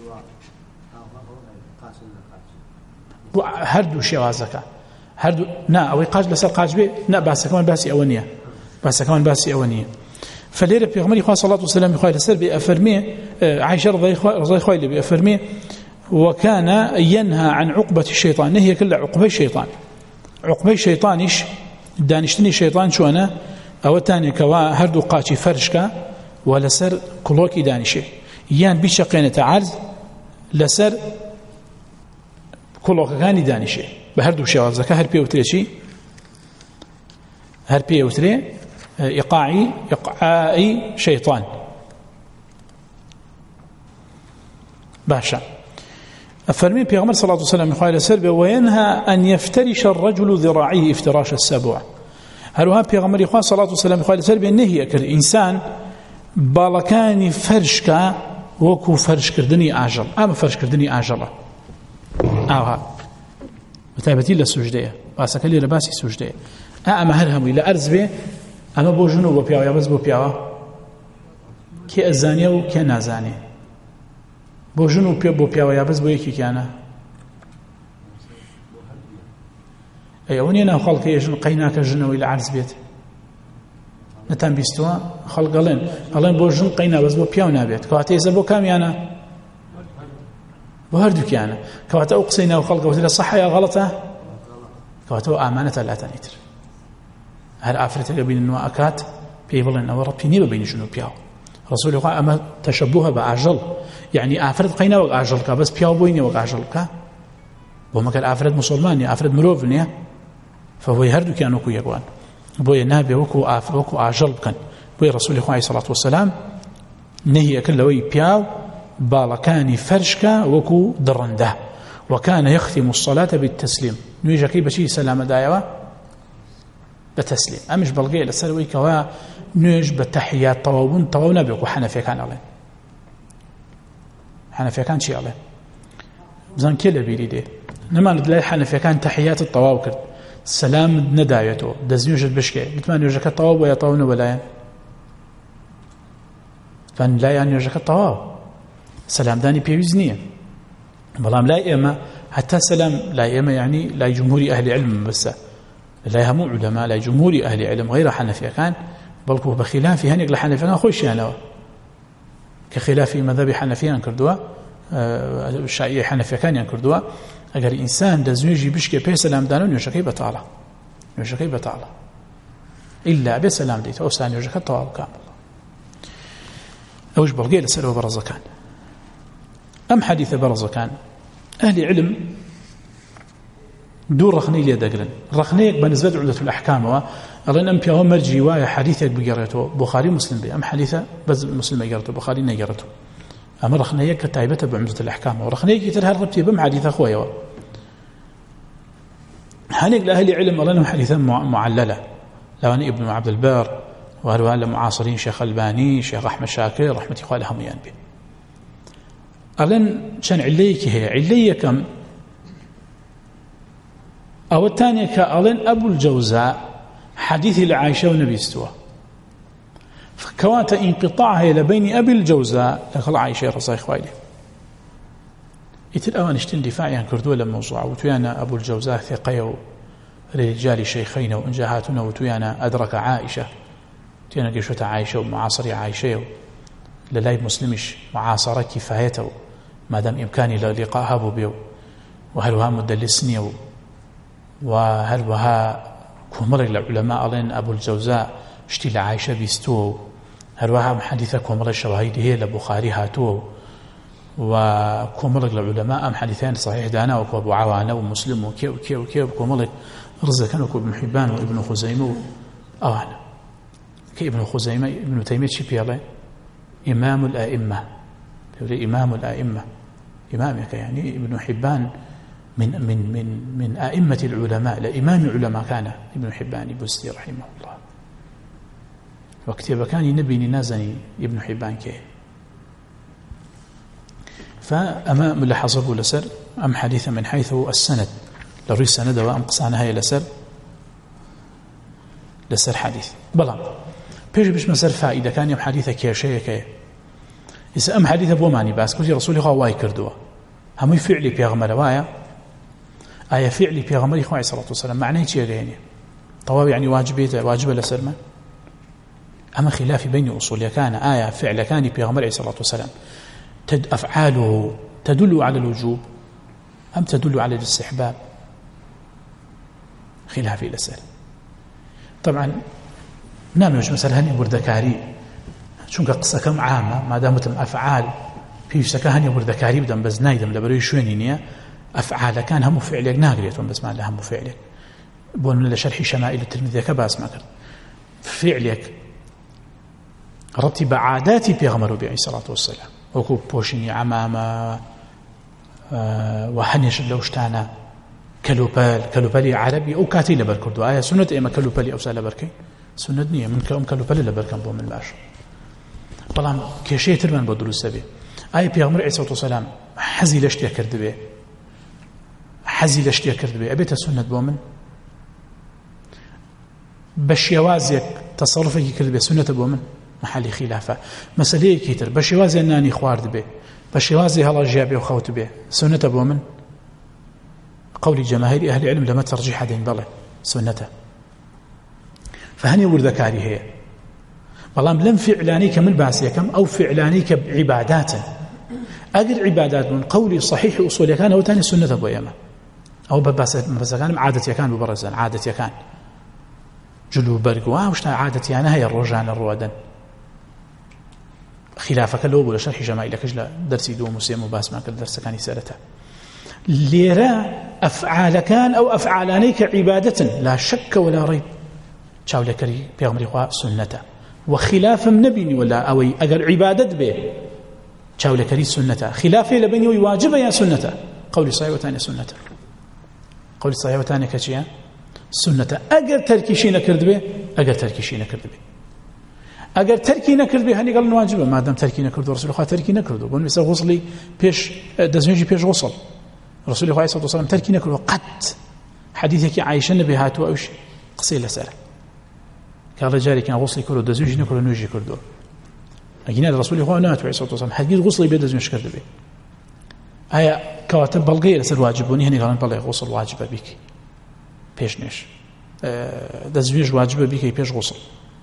هردو شوازك هردو نا أوي قاج لسر قاج بي نا باسا كمان باسي أونية فليرة بيغمري إخوان صلى الله عليه وسلم إخوان لسر بأفرمي عائشة رضي إخوان اللي بأفرمي وكان ينهى عن عقبة الشيطان نهي كل عقبة الشيطان عقبة الشيطانش دانشتني الشيطان شو أنا أو تاني كوا هردو قاتي فرشكا ولا سر كلوكي دانشه یان بیشقێنێتە عەرز لەسەر کۆڵۆکەکانی دانیشێ بە هەردوو شێوازەکە هەر پێوترێ چی؟ هەر پێوترێ إيقاعي شيطان باشا فرمي بيغمر صلى الله عليه وسلم قال سربه وينهى أن يفترش الرجل ذراعيه افتراش السبوع هروها بيغمر يقول صلى الله عليه وسلم قال سربه نهي كالإنسان بالكان فرشك وكو فرش كردني آجل أما فرش كردني آجله بتابتي للسجدية باسك لي لباسي سجدية أما هرهم إلى أرز به أما بو جنوب وبياوه بس بو بياوه كي أزانيه وكي نازانيه بو جنوب بو بياوه بس بو يكي كيانا أي أونينا خلق يجن قيناك جنو إلى عرز بيت نتان بيستوا خلق قالين بو جن قينا بس بو بياو نابيت كواتا يزا بو كاميانا بو هردو كيانا كواتا أقصينا وخلق وثلا صحة يا غلطة كواتا آمانة لا تنيتر هل آفرتك بين النواءكات بيبلن أو ربي نيبا بين جنو بياو رسول الله أما تشبهها بأعجل يعني آفرت قينا وأعجلك بس بياو بويني وأعجلك وما كان آفرت مسلماني آفرت مروفني فهو يهردو كانوا كو يقوان بوي نابي وكو أعجل كان بوي رسول الله عليه الصلاة والسلام نهي كلوي بياو بالكاني فرشك وكو درنده وكان يختم الصلاة بالتسليم نيجا كي بشي سلام دايوا بتسليم أمش بلغي لسروي كوا نيج بتحيات طوابون نبيك وحنفيا كان عليه حنفيا كان شيء عليه بزن كلا بيريده نما ندلي حنفيا كان تحيات الطواب كرد سلام ندايته دزنيوجد بشكي بتمنى يوجك الطواب ويا طوابون ولاين فان لا يعني يوجك الطواب سلام داني بيوزنيه بلام لا إما حتى سلام لا إما يعني لا جمهور أهل علم بس لا يهموا علماء لا جمهور أهل علم غير حنفية كان بلكو بخلاف هنيك لحنفية كان خوش يعني كخلاف مذهب حنفية كردوا الشيعي حنفية كان ينكردوا أجر إنسان دزوجي بشكي بي سلام دانون يشكي بطالة إلا بسلام ديت أو سان يشكي طوال كامل أوش بلغي لسأله برزكان أم حديث برزكان أهل علم دور رخني لي دقلن رخنيك بالنسبة عدة الأحكام وأظن أم بيهم مرجي وايا حديثك بقريته بخاري مسلم بي أم حديثة بس مسلم يقرته بخاري نقرته أما رخنيك كتايبته بعمدة الأحكام ورخنيك يترها ربتي بم حديث أخويا هنيك لأهل علم أظن حديثا معللة لو أن ابن عبد البر وهو معاصرين شيخ الباني شيخ أحمد شاكر رحمة الله عليهم ينبي أظن شان عليك هي عليكم أو الثانية كأظن أبو الجوزاء حديث لعائشة والنبي استوى فكوات انقطاعها لبين أبي الجوزاء لقل عائشة رضي الله عنها يتلأوان اشتن دفاعي عن كردوة للموضوع وتيانا أبو الجوزاء ثقيه رجال شيخين وإنجاهاتنا وتيانا أدرك عائشة تيانا قشوة عائشة ومعاصري عائشة للاي مسلمش معاصرة كفايته ما دام إمكاني للقاء هابو بيو وهلوها مدلسني وهلوها كومرق العلماء ألين أبو الجوزاء اشتي لعائشة بيستو هلوها محادثة كومرق الشواهيد هي لبخاري هاتو وكومرق العلماء أم حديثين صحيح دانا وأبو عوانة ومسلم وكيو كومرق رزقان وابن حبان وابن خزيمة أوانا كابن خزيمة ابن تيمية شبيالي إمام الآئمة إمام الآئمة إمامك يعني ابن حبان من آئمة العلماء لإمام العلماء كان ابن حبان البستي رحمه الله وكتب كان نبي نازني ابن حبان كيه فأمام اللي حصبه لسر أم حديث من حيث السند لو ريس سند وأم قصانا هاي لسر حديث بلان بيش مسر فائدة كان يوم حديثة كيشية كيه إذا أم حديث أبو ماني باس كوزي رسولي خواه واي كردوه همي فعلي بيغمر وايا آية فعلي بيغمري خواه صلى الله عليه وسلم معناه شيء يعني طواب يعني واجبة لسلمان أما خلاف بين أصول كان آية فعل كان بيغمري صلى الله عليه وسلم أفعاله تدل على الوجوب أم تدل على الاستحباب خلافي لسل طبعا نعمل مثلا هني بردكاري شنك قصة كم عامة ما دامتم أفعال پێویستەکە هەنێ وردەکاری بدەم بەس نایدەم لەبەرەوەی شوێنی نییە ئەفعالەکان هەموو فعلێک ناگرێتەوە بەسمان لە هەموو فعلێک بۆ من لە شەرحی شەمائل الترمذیەکە باسمە کرد فعلێک ڕەتی بە عاداتی پێغەمبەر و عەلەیهی سەڵات وەسەلام وەکو پۆشینی عەمامە و هەنێش لەو شتانە کەلوپەلی عەرەبی ئەو کاتی لەبەر کردووە ئایا سونەت ئێمە کەلوپەلی ئەوسا لەبەرکەین سنت نییە من کە ئەم کەلوپەلە لەبەرکەم بۆ من باش بەڵام کێشەیە ترمان بۆ دروستە بێ ئایا پێغەمبەر عەلەیهی سەڵات وەسەلام حەزی لە شتێک کردبێ ئەبێتە سنت بۆ من بە شێوازێک تەسەڕوفێکی کردبێ سنەتە بۆ من محلی خلافە مەسەلەیەکی تر بە شێوازێ نانی خوارد بێ بە شێوازێ هەڵەژیا بێ و خەوت بێ سنەتە بۆ من قولی جەماهیری ئەهلی علم لەمە تەرجیح دەین بەڵێ سنەتە فهەنێ وردەکاری هەیە بەڵام لەم فعلانی کە من باسیەکەم ئەو فعلانی کە عیباداتن ئەگەر عیبادات بوون قولی صحیح و ئوسولیەکان ئەوتانی سنەتە بۆ ئێمە ئەو بەسەکانم عادەتیەکان ببەڕێزن عادەتیەکان جلو بەرگ و شتا عادەتیانە هەیە ڕۆژانە ڕوادن خلافەکە لەوە بۆ لە شەرحی ژەمائیلەکەش لە دەرسی دووەم و سێم و باسمان کرد دەرسەکانی سەرەتا لێرە ئەفعالەکان ئەو ئەفعالانەی کە عیبادەتن لا شەکە ولا ڕیب چاولێکەری پێغەمبەری خوا سنەتە و خلافم نەبینی ولا ئەوەی ئەگەر عیبادەت بێ چاولێکەری سنەتە خلافێ لە بینەوەی واجبە یا سنەتە قولی صحیحەوەتانێ سنەتە قولی صحیحەوەتانێ کە چییە سنەتە ئەگەر تەرکیشی نەکرد بێ ئەگەر تەرکی نەکرد بێ هەنی گەڵ واجبە مادام تەرکی نەکرد و ڕسوڵ خوا تەرکی نەکردو بۆ نوێسە غوسڵی پێش دەستنوێژی پێش غوسڵ ڕسوڵی خوا صلی الله علیه و سلم تەرکی نەکردو قەت حەدیثێکی عایشە نەبێ هاتووە ئەوش قسەی لەسەرە کە ڕجالێکیان غوسڵی کرد و دەستنوێژی نەکرد و نوێژی کردو ئەگینە ڕسوڵی خوا ناتوانێت صلی الله علیه و سلم هەرگیز غوسڵی بێ دەستنوێژ کرد بێ ئایا کەواتە بەڵگەیە لەسەر واجببوونی هەنی گەڵن بەڵێ غوسڵ واجبە بیکەی پێش نوێژ دەستنوێژ واجبە بیکەی پێش غوسڵ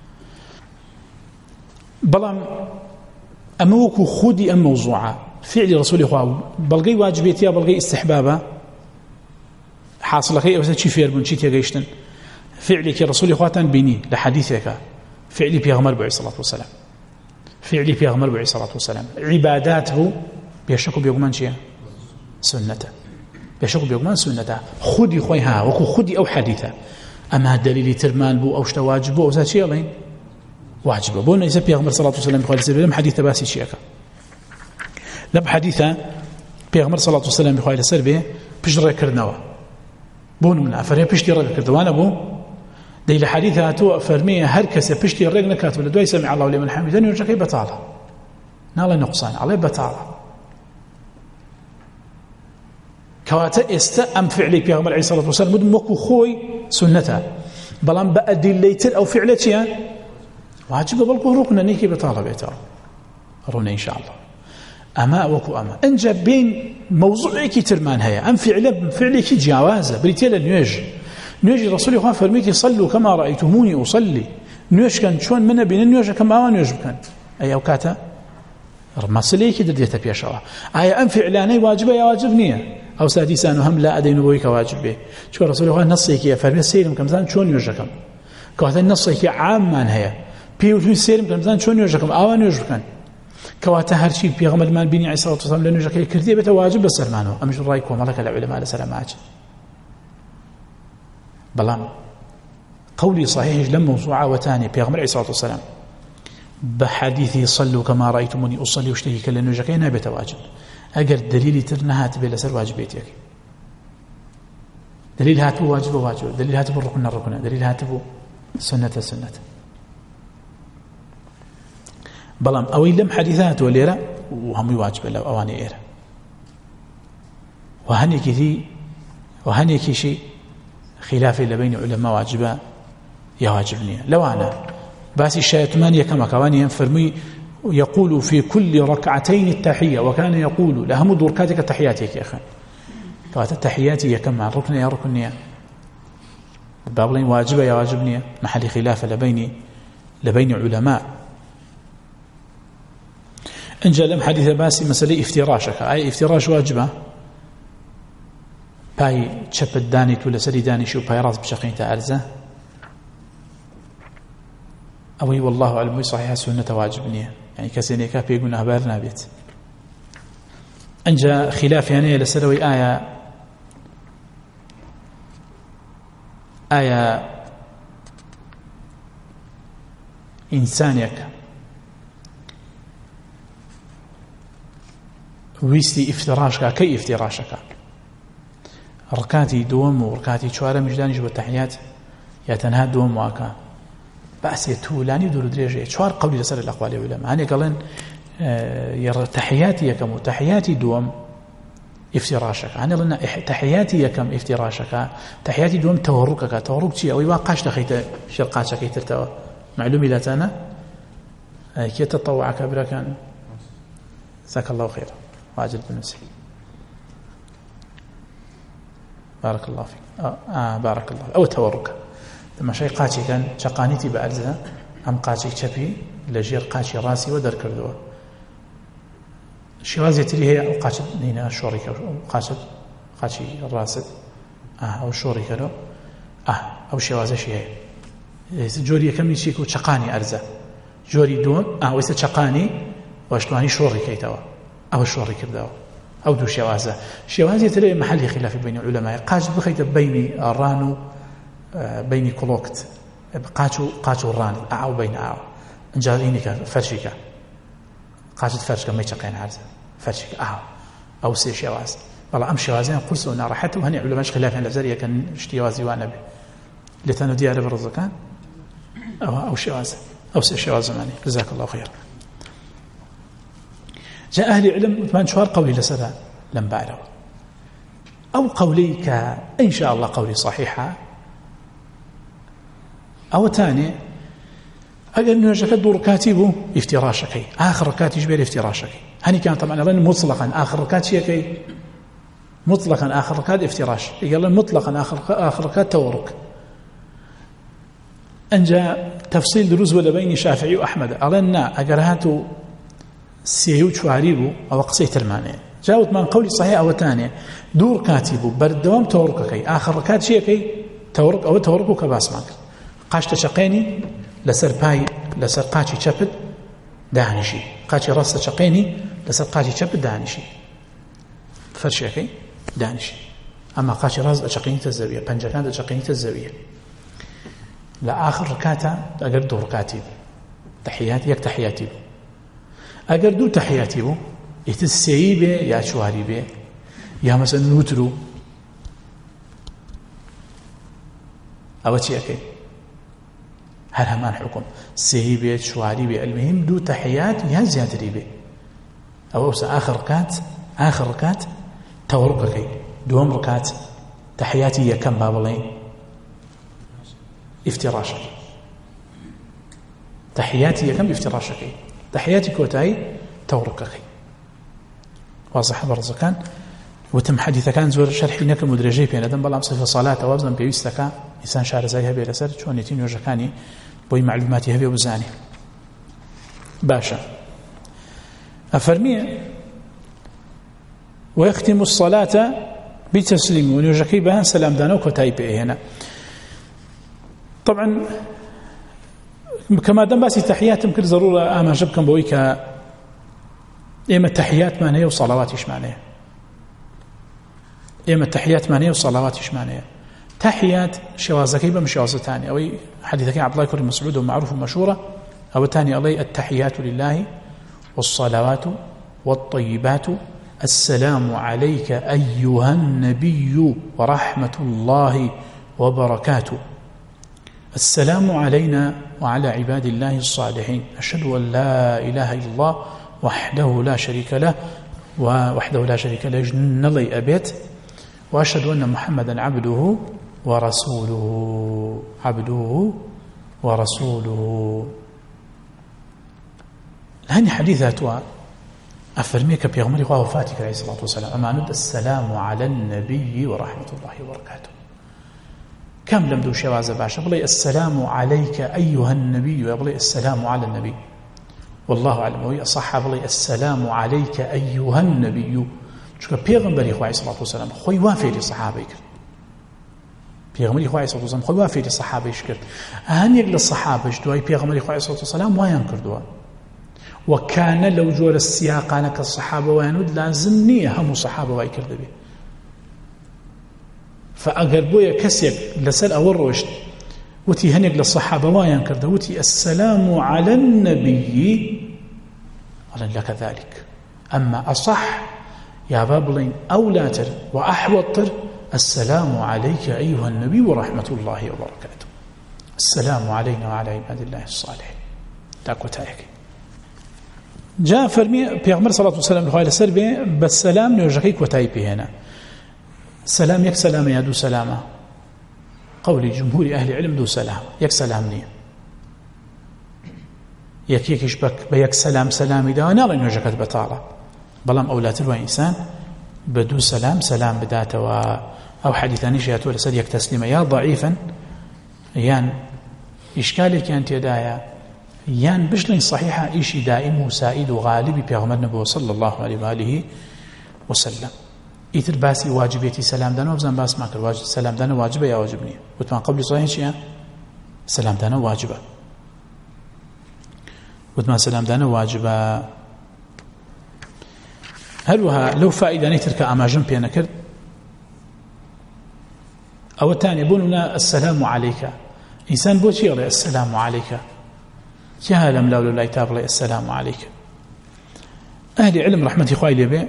بەڵام ئەمە وەکو خودی ئەم مەوزوعە فعلی ڕسوڵی خوا بەڵگەی واجبێتیە بەڵگەی استحبابە حاصلەکەی ئەوەسە چی فێربوون چی تێگەیشتن فعلێکی ڕسوڵی خواتان بینی لە حەدیثێکە فعلی پێغەمبەر بۆ عەلەیهی سەڵات وەسەلام فعلی پێغەمبەر بۆ عەلەیهی سەڵات وەسەلام عیبادات بوو بێشەک و بێگومان چییە سنەتە بێشەک و بێگومان سنەتە خودی خۆی ها وەکو خودی ئەو حەدیثە ئەمە دلیلی ترمان بوو ئەو شتە واجب بوو ئەوسا چی ئەڵێن واجبه بون إذا بيغمر صلى الله عليه وسلم بخوالي سبيل لم حديث باسي شيئك لم حديثة بيغمر صلى الله عليه وسلم بخوالي سبيل بجرى كردنوا بون من أفرمي بشتي رق كردوانا بو دي حديثة تو أفرمي هركسة بشتي رق نكات ولا دوي سمع الله لمن حمده يرجع كي بطالة نالا نقصان عليه بطالة كواتا أم فعلي بيغمر عليه الصلاة والسلام مدن وكو خوي سنته بلان بأدليتر أو فعلتها واجب بلقو ركن نيكي بطالة بيتها رونا إن شاء الله أما وكو أما أنجا بين موضوعك ترمان هيا أم فعلك جوازة بريتيلا نيوج رسول الله فرميك صلوا كما رأيتموني أصلي نيوج كان شون منا بين نيوج كما نيوج كان أي أوكاتا رمسليك دديتا بيشوا أي أم فعلاني واجبة يا واجب نية أو سادسان هم لا أدين بويك واجب به شو رسول الله نصيك يا فرمي سيرم كم شون نيوج كم كواتا نصيك عام من هيا بيوتون سيرم كم شون نيوج كم أو نيوج كان كواتا هرشي بيغمر مان بيني عليه الصلاة والسلام لأنه جاكي كردية بتواجب بسرمانه أمش رأيك وملك العلماء على سلامات بلان قولي صحيح لم موضوعة وتاني بيغمر عليه الصلاة والسلام بحديثي صلوا كما رأيتموني أصلي واشتهيك لأنه جاكي نا بتواجب أقر دليلي ترنهات بلسر واجبيتك دليل هاتبو واجب دليل هاتبو ركن دليل هاتبو سنة بلام أوي لم حديثات وليرة وهم يواجب له أواني إيرة وهنيك شيء خلاف بين علماء واجبا يواجبني لو أنا بس الشيطان كما كواني ينفرمي يقول في كل ركعتين التحية وكان يقول لهم دركاتك تحياتك يا أخي قالت التحياتي كما ركن يا ركن يا بابلين واجبا يواجبني محل خلاف لبين علماء انجا لم حديث باسي مسألة افتراشك أي افتراش واجبة باي تشب الداني ولا سري داني شو باي راس بشقين تأرزه أوي والله علمي صحيح سنة واجبني يعني كسينيكا بيقولنا بارنا بيت أنجا خلاف يعني لسروي آية إنسانيك ويستي افتراشك كي افتراشك ركاتي دوم وركاتي شوارع مجدانيش والتحيات يتنها دوم واكا بأس يتولاني دور دريجة شوار قولي لسر الأقوال العلماء هاني قالين يرى تحياتي يكم وتحياتي دوم افتراشك أنا لنا تحياتي يكم افتراشك تحياتي دوم توركك تورك شيء أو يواقعش دخيت شرقاتك كي ترتوى معلومي لا تانا كي تطوعك بركان جزاك الله خير واجل بالنسبة بارك الله فيك بارك الله أو تورك لما شيء قاتي كان شقانيتي بأرزها أم قاتي شبي لجير قاتي راسي ودر كردوه شوازي تري هي قاتي نينا شوريك قاتي الراسد أو شوريك له أو شوازي شيء جوري كم يشيكو شقاني أرزه جوري دون ويست شقاني واشتواني شوري كيتوا أو شوري كردوا أو دو شوازي تري محل خلاف بين العلماء قاج بخيت بين الرانو بين كلوكت قاتو الران أو بين انجالينك فرشك قاجت فرشك ما يتقين عرض فرشك أو سي شواز والله أم شوازين قلسوا نار حتى وهني علماء خلاف الأزارية كان اشتيوازي وانا به لتانو ديار برزقان أو شواز أو سي شواز زماني جزاك الله خير جاء أهل العلم ثمان شهر قولي لسرى لم بعده أو قوليك إن شاء الله قولي صحيحة أو تاني أجل نجاك دور كاتبه افتراشكي آخر كاتب بير افتراشكي هني كان طبعا لأن مطلقا آخر كاتشيكي مطلقا آخر كات افتراش يقول مطلقا آخر كات تورك أن جاء تفصيل دروز ولا بين شافعي وأحمد أظننا أجرهاتو سيهو شواريبو أو قصي ترماني جاوت من قولي صحيح أو تاني دور كاتبو بردوام تورككي آخر كات شيكي تورك أو توركو كباس ماك قاش تشقيني لسر باي لسر قاچي شبد دانشي قاچي راس تشقيني لسر قاچي شبد دانشي فرشيكي دانشي أما قاچي راس تشقيني تزاوية بنجكان تشقيني تزاوية لا آخر ركاتا أقر دور كاتب تحياتي يك تحياتي أقر دو تحياتي بو يتسيي به يا شواري به يا مثلا نوترو أو تشيكي هل همان حكم سيي به شواري به المهم دو تحيات يا زيادري به أو آخر ركات تورككي دوم ركات تحياتي يا كم بابلين افتراشك تحياتي يا كم افتراشك تحياتي كوتاي تورككي واضح برزكان وتم حديث كان زور شرحي نك مدرجي بين ادم بلا صفه صلاه او ابن بيستكا انسان شعر زي هبه لسر شلون يتين وجكاني بوي معلوماتي هبه وزاني باشا افرمي ويختم الصلاه بتسليم ونجكي بها سلام دانو كوتاي به هنا طبعا كما دام باسي تحيات يمكن ضروره اما جبكم بويك اما التحيات معناها وصلوات ايش معناها اما التحيات معناها وصلوات ايش معناها تحيات شوازكي بمش شواز ثاني او حديثك عبد الله بن مسعود ومعروف ومشهوره او ثاني علي التحيات لله والصلوات والطيبات السلام عليك ايها النبي ورحمه الله وبركاته السلام علينا وعلى عباد الله الصالحين أشهد أن لا إله إلا الله وحده لا شريك له نلي أبيت وأشهد أن محمدا عبده ورسوله هني حديثاتها أفرميك بيغمري وفاتك عليه الصلاة والسلام أما ند السلام على النبي ورحمة الله وبركاته كم لم دو شواز باشا بلي السلام عليك أيها النبي بلي السلام على النبي والله أعلم وهي الصحابة بلي السلام عليك أيها النبي شكرا بيغمبري عليه الصلاة والسلام خوي وافي لصحابيك بيغمبري عليه الصلاة والسلام خوي وافي لصحابيك هنيك للصحابة دوای بيغمبري عليه الصلاة والسلام ويان كردوا وكان لو جور السياقان كالصحابة وينود لازم نية هم صحابة ويكر ذبي فأقربويا كسيك لسل أول روشت وتي هنيك للصحابة وينكر دوتي السلام على النبي قال لك ذلك. أما أصح يا بابلين أولاتر وأحوطر السلام عليك أيها النبي ورحمة الله وبركاته. السلام علينا وعلى عباد الله الصالحين. تاكو تايك جاء فرمي بيغمر صلى الله عليه وسلم لخوالي سربي بالسلام نوجهيك وتايبي هنا سلام يك سلام يا دو سلامة قولي جمهور أهل العلم دو سلام يك سلام نية يك يشبك بيك سلام سلامي دا نرى نوجهك بطالة بلام أولاد الوإنسان بدو سلام بداته أو حديثاني شيئته لسد يك تسليم يا ضعيفا يان إشكالك أنت يدايا يان بشلين صحيحة إيشي دائم وسائد وغالب بيغمر نبو صلى الله عليه وآله وسلم إيتر باسي واجبيتي سلام دانا وبزن باس ما كر سلام دانا واجبة يا واجبني وتمان قبل صحيح شيئا سلام دانا واجبة وتمان سلام دانا واجبة هلوها لو فائدة نيترك أماجن بيانا كرد أو الثاني يقولون السلام عليك إنسان بوشي يقول السلام عليك جهالم لو لا يتاب لي السلام عليك. أهل علم رحمة إخواني لبي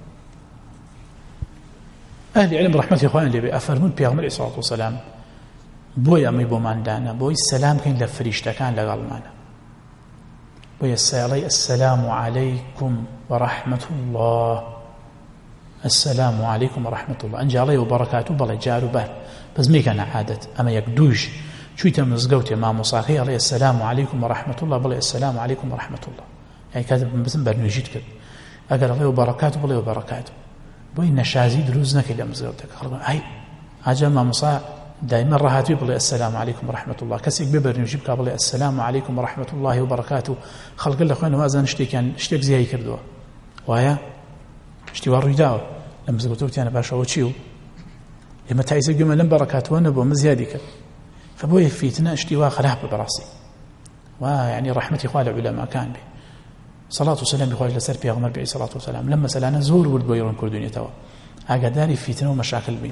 أهل علم رحمة إخواني لبي أفرمون بيغمر الصلاة والسلام بويا مي بومان دانا بوي السلام كين لفريشتا كان لغلمانا بويا السلام عليكم ورحمة الله السلام عليكم ورحمة الله أنجي عليه وبركاته بلا جارو به بس مي كان عادة أما يكدوج شو تمزقوتي ما مصاخي عليه السلام عليكم ورحمة الله بلا السلام عليكم ورحمة الله يعني كاتب بس برنامجيت كده أقول عليه وبركاته بلا وبركاته بوي نشازي دروزنا كده مزقوتك هاي حاجة ما مصا دائما راحتي بلا السلام عليكم ورحمة الله كسيك ببرنامجي بك بلا السلام عليكم ورحمة الله وبركاته خلق الله خوينا وازن اشتي كان اشتيك زي كردوا ويا اشتي وارجداو لما زقوتي أنا باشا وشيو لما تعيس الجمل لم بركات ونبو مزيادك فبوي فيتنا اشتواء خلاف براسي ويعني رحمة إخوان العلماء كان به صلاة وسلام بإخوان لسر في أغمر بعي صلاة وسلام لما سلانا زور ولد بيرون كردوني توا أقداري فيتنا ومشاكل بين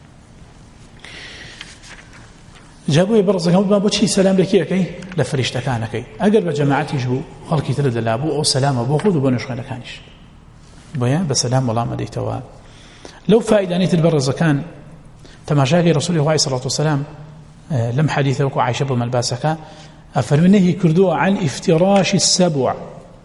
جابوي برزق ما بوشي سلام لك كي لفريشتا كان كي أقرب جماعتي جبو خلقي تلد لابو أو سلام أبو خذ وبنش خير كانش بويا بسلام والله ما ديتوا لو فائدة نيت البرز كان تماشاكي رسول الله صلى الله عليه وسلم لم حديثه وكو عائشة بن الباسكة أفرمنه كردوه عن افتراش السبع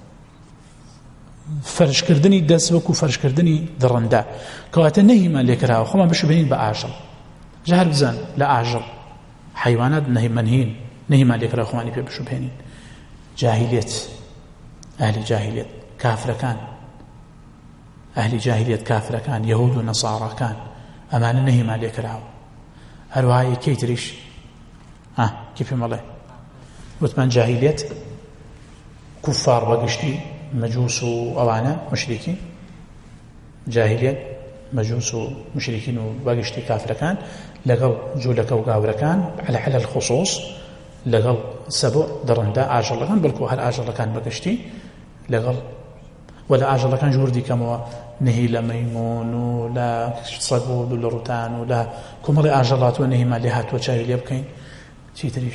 فرش كردني دس وكو فرش كردني درندا كواتنه ما لكراه وخما بشبهين بأعجل جهر بزان لا أعجل حيوانات نهي منهين نهي ما لكراه وخماني بشبهين جاهلية أهل جاهلية كافر كان أهل جاهلية كافر كان يهود ونصارى كان أمان نهي ما لكراه هرواي كيتريش كيف مالي وثمان جاهلية كفار بقشتي مجوس وأوانا مشركين جاهلية مجوس ومشركين وبقشتي كافر كان لقل جولك وقاور كان على الخصوص لقل سبع درندا عاجل كان بلكو هل عاجل كان بقشتي لقل ولا عاجل كان جوردي كما نهي لميمون ولا صقود ولا رتان ولا كمال عاجلات ونهي ماليهات وجاهلية بكين شي تريش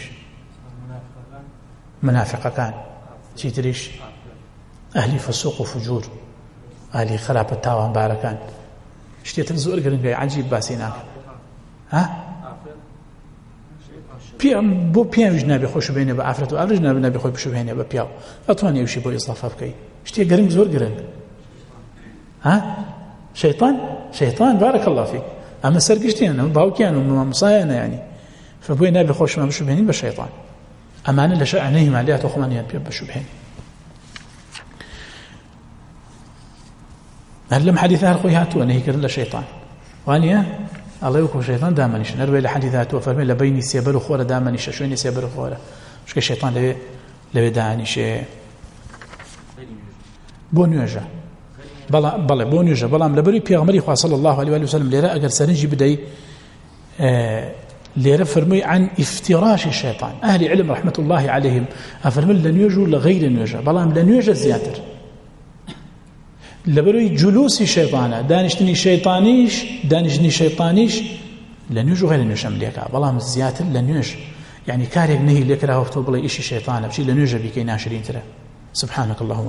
منافق كان شي تريش أهلي فسوق وفجور أهلي خراب التاوان باركان اشتيت الزور قرن عجيب باسيناك بو بيان جنابي خوش بيني بعفرت وأفرج نابي خوش بشو بيني ببياو أطواني وشي بو إصافة بكي اشتيت قرن زور قرن شيطان بارك الله فيك أما سرقشتين أما باوكيان وما مصايانا يعني فبوي نابي خوش ما بشو بيني بالشيطان أما أنا لشاء عنيهم عليها وخمانيان بشو بيني هل لم حديثها الخويهات وأنه كرن لشيطان وأنيا الله يوكو شيطان دامنيش نروي لحديثات وفرمي لبيني سيبر خورة دامنيش شويني سيبر خورة شكا الشيطان لبي دانيش بونيوجا بلا بونيوجا بلا لبري بيغمري خواه صلى الله عليه وسلم ليرا أقر سرنجي بدأي ليرى فرمي عن افتراش الشيطان. أهل علم رحمة الله عليهم أفرمي لن يجوا لغير يجوا بلام لن يجوا زياتر لبروي جلوس الشيطان دانشتني شيطانيش لن يجوا غير يجوا مليكا بلام زياتر لن يجوا يعني كاريك نهي لك راه وفتو بلا إشي شيطان بشي لن يجوا بكي ناشرين ترى. سبحانك اللهم